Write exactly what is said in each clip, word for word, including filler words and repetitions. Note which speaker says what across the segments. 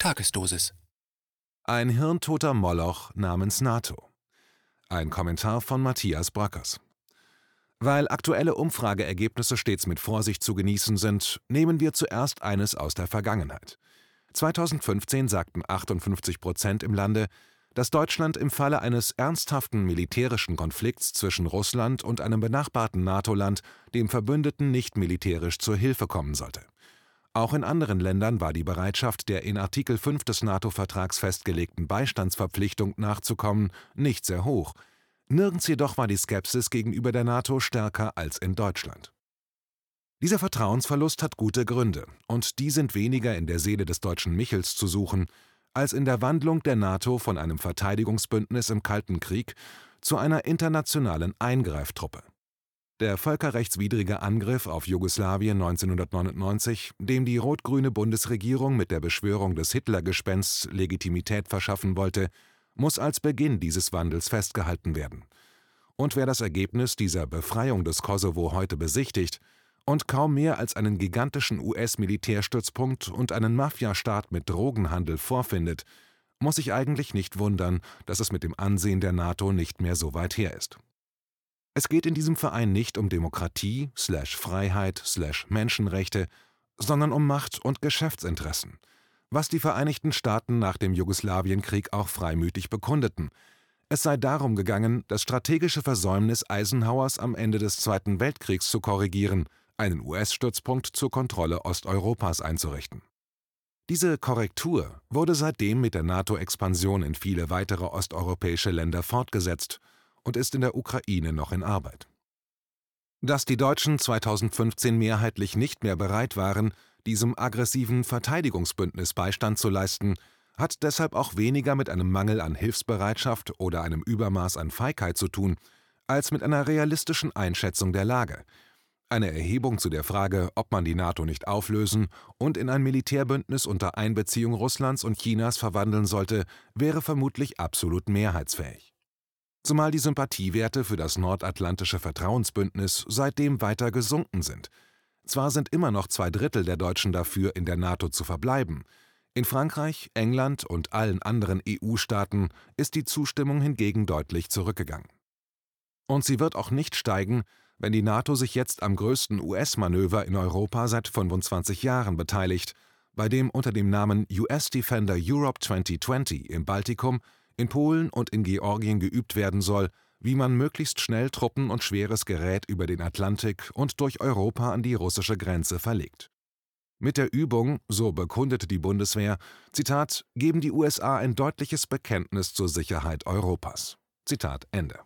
Speaker 1: Tagesdosis.
Speaker 2: Ein hirntoter Moloch namens NATO. Ein Kommentar von Matthias Bröckers. Weil aktuelle Umfrageergebnisse stets mit Vorsicht zu genießen sind, nehmen wir zuerst eines aus der Vergangenheit. zweitausendfünfzehn sagten achtundfünfzig Prozent im Lande, dass Deutschland im Falle eines ernsthaften militärischen Konflikts zwischen Russland und einem benachbarten NATO-Land dem Verbündeten nicht militärisch zur Hilfe kommen sollte. Auch in anderen Ländern war die Bereitschaft, der in Artikel fünf des NATO-Vertrags festgelegten Beistandsverpflichtung nachzukommen, nicht sehr hoch. Nirgends jedoch war die Skepsis gegenüber der NATO stärker als in Deutschland. Dieser Vertrauensverlust hat gute Gründe, und die sind weniger in der Seele des deutschen Michels zu suchen, als in der Wandlung der NATO von einem Verteidigungsbündnis im Kalten Krieg zu einer internationalen Eingreiftruppe. Der völkerrechtswidrige Angriff auf Jugoslawien neunzehnhundertneunundneunzig, dem die rot-grüne Bundesregierung mit der Beschwörung des Hitlergespensts Legitimität verschaffen wollte, muss als Beginn dieses Wandels festgehalten werden. Und wer das Ergebnis dieser Befreiung des Kosovo heute besichtigt und kaum mehr als einen gigantischen U S-Militärstützpunkt und einen Mafiastaat mit Drogenhandel vorfindet, muss sich eigentlich nicht wundern, dass es mit dem Ansehen der NATO nicht mehr so weit her ist. Es geht in diesem Verein nicht um Demokratie, slash Freiheit, slash Menschenrechte, sondern um Macht- und Geschäftsinteressen, was die Vereinigten Staaten nach dem Jugoslawienkrieg auch freimütig bekundeten. Es sei darum gegangen, das strategische Versäumnis Eisenhowers am Ende des Zweiten Weltkriegs zu korrigieren, einen U S-Stützpunkt zur Kontrolle Osteuropas einzurichten. Diese Korrektur wurde seitdem mit der NATO-Expansion in viele weitere osteuropäische Länder fortgesetzt und ist in der Ukraine noch in Arbeit. Dass die Deutschen zweitausendfünfzehn mehrheitlich nicht mehr bereit waren, diesem aggressiven Verteidigungsbündnis Beistand zu leisten, hat deshalb auch weniger mit einem Mangel an Hilfsbereitschaft oder einem Übermaß an Feigheit zu tun, als mit einer realistischen Einschätzung der Lage. Eine Erhebung zu der Frage, ob man die NATO nicht auflösen und in ein Militärbündnis unter Einbeziehung Russlands und Chinas verwandeln sollte, wäre vermutlich absolut mehrheitsfähig. Zumal die Sympathiewerte für das nordatlantische Vertrauensbündnis seitdem weiter gesunken sind. Zwar sind immer noch zwei Drittel der Deutschen dafür, in der NATO zu verbleiben. In Frankreich, England und allen anderen E U-Staaten ist die Zustimmung hingegen deutlich zurückgegangen. Und sie wird auch nicht steigen, wenn die NATO sich jetzt am größten U S-Manöver in Europa seit fünfundzwanzig Jahren beteiligt, bei dem unter dem Namen U S Defender Europe zwanzig zwanzig im Baltikum, in Polen und in Georgien geübt werden soll, wie man möglichst schnell Truppen und schweres Gerät über den Atlantik und durch Europa an die russische Grenze verlegt. Mit der Übung, so bekundete die Bundeswehr, Zitat, geben die U S A ein deutliches Bekenntnis zur Sicherheit Europas. Zitat Ende.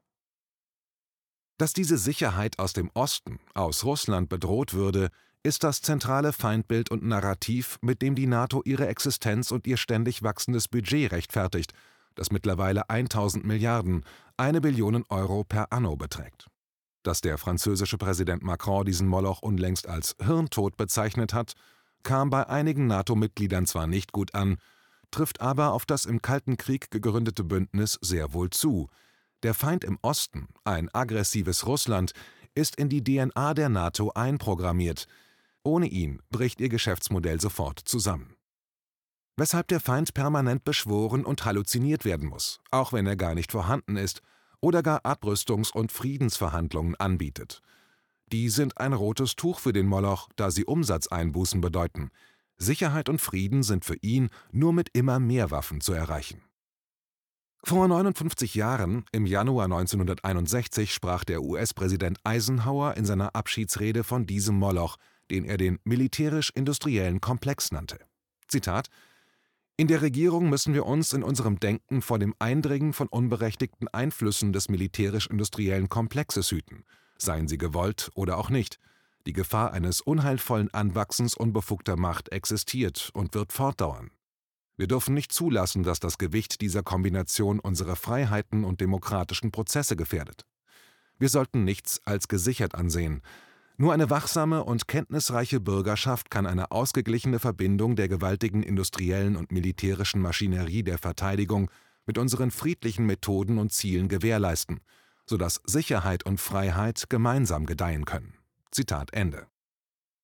Speaker 2: Dass diese Sicherheit aus dem Osten, aus Russland bedroht würde, ist das zentrale Feindbild und Narrativ, mit dem die NATO ihre Existenz und ihr ständig wachsendes Budget rechtfertigt, das mittlerweile tausend Milliarden, eine Billion Euro per anno beträgt. Dass der französische Präsident Macron diesen Moloch unlängst als Hirntod bezeichnet hat, kam bei einigen NATO-Mitgliedern zwar nicht gut an, trifft aber auf das im Kalten Krieg gegründete Bündnis sehr wohl zu. Der Feind im Osten, ein aggressives Russland, ist in die D N A der NATO einprogrammiert. Ohne ihn bricht ihr Geschäftsmodell sofort zusammen. Weshalb der Feind permanent beschworen und halluziniert werden muss, auch wenn er gar nicht vorhanden ist oder gar Abrüstungs- und Friedensverhandlungen anbietet. Die sind ein rotes Tuch für den Moloch, da sie Umsatzeinbußen bedeuten. Sicherheit und Frieden sind für ihn nur mit immer mehr Waffen zu erreichen. Vor neunundfünfzig Jahren, im Januar neunzehnhunderteinundsechzig, sprach der U S-Präsident Eisenhower in seiner Abschiedsrede von diesem Moloch, den er den militärisch-industriellen Komplex nannte. Zitat: In der Regierung müssen wir uns in unserem Denken vor dem Eindringen von unberechtigten Einflüssen des militärisch-industriellen Komplexes hüten, seien sie gewollt oder auch nicht. Die Gefahr eines unheilvollen Anwachsens unbefugter Macht existiert und wird fortdauern. Wir dürfen nicht zulassen, dass das Gewicht dieser Kombination unsere Freiheiten und demokratischen Prozesse gefährdet. Wir sollten nichts als gesichert ansehen. Nur eine wachsame und kenntnisreiche Bürgerschaft kann eine ausgeglichene Verbindung der gewaltigen industriellen und militärischen Maschinerie der Verteidigung mit unseren friedlichen Methoden und Zielen gewährleisten, sodass Sicherheit und Freiheit gemeinsam gedeihen können. Zitat Ende.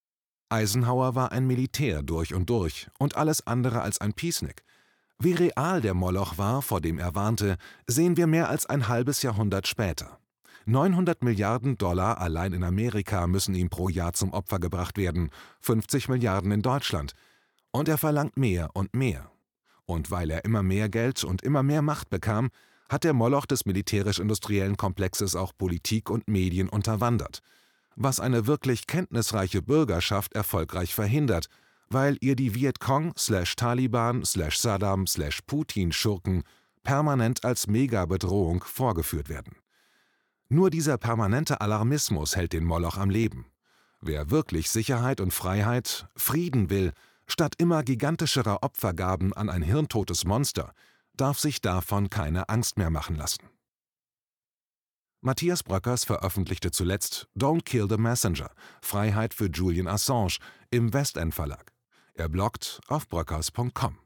Speaker 2: Eisenhower war ein Militär durch und durch und alles andere als ein Peacenik. Wie real der Moloch war, vor dem er warnte, sehen wir mehr als ein halbes Jahrhundert später. neunhundert Milliarden Dollar allein in Amerika müssen ihm pro Jahr zum Opfer gebracht werden, fünfzig Milliarden in Deutschland. Und er verlangt mehr und mehr. Und weil er immer mehr Geld und immer mehr Macht bekam, hat der Moloch des militärisch-industriellen Komplexes auch Politik und Medien unterwandert, was eine wirklich kenntnisreiche Bürgerschaft erfolgreich verhindert, weil ihr die Vietcong slash Taliban slash Saddam slash Putin Schurken permanent als Megabedrohung vorgeführt werden. Nur dieser permanente Alarmismus hält den Moloch am Leben. Wer wirklich Sicherheit und Freiheit, Frieden will, statt immer gigantischerer Opfergaben an ein hirntotes Monster, darf sich davon keine Angst mehr machen lassen. Matthias Bröckers veröffentlichte zuletzt Don't Kill the Messenger – Freiheit für Julian Assange im Westend Verlag. Er bloggt auf bröckers punkt com.